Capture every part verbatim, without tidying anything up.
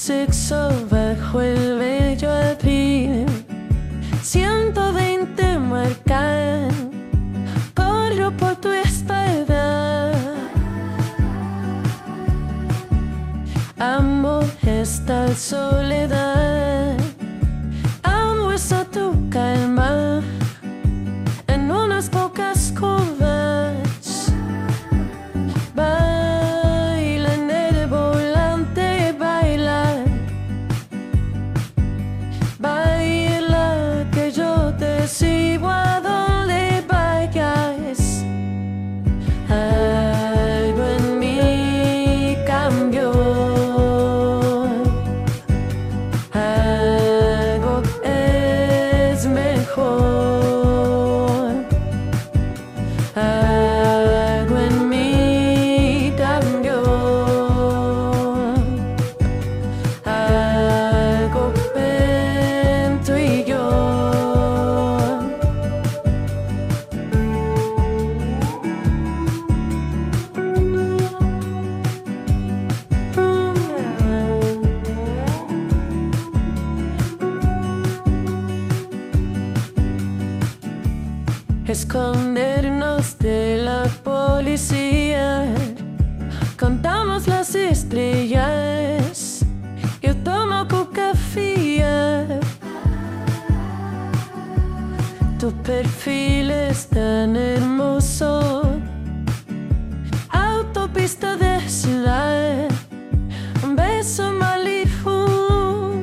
sexo bajo el vello alpino. ciento veinte marcan, corro por tu espalda. Amo esta soledad, amo esa tu calma en unas pocas curvas. Baila en el volante, baila, baila que yo te sigo a donde vayas. Algo en mí cambió, algo es mejor, algo en mí cambió, algo en tú y yo. Escondernos de la policía, contamos las estrellas, yo tomo coca-fría. Tu perfil es tan hermoso, autopista de ciudad, un beso Malibu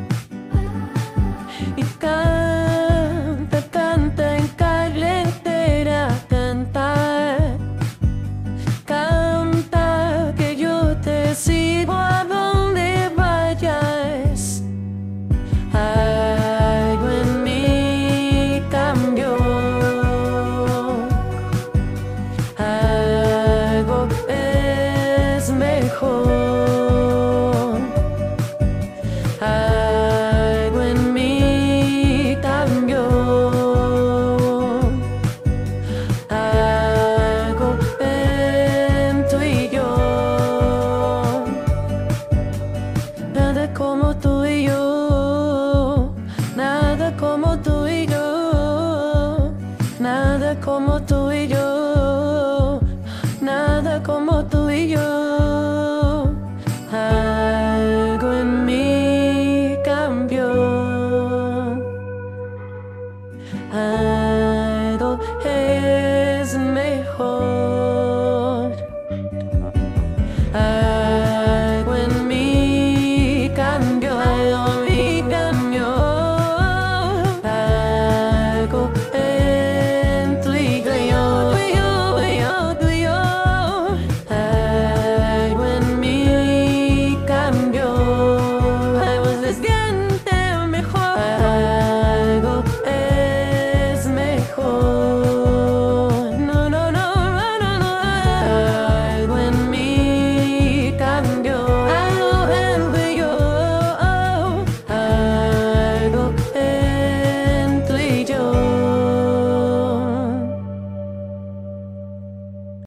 y canta, canta en carretera, canta, canta que yo te sigo a donde vayas. Algo en mí cambió, algo es mejor, algo en mí cambió, algo en tú y yo. Nada como tú y yo, nada como tú y yo, nada como tú y yo, nada como tú y yo.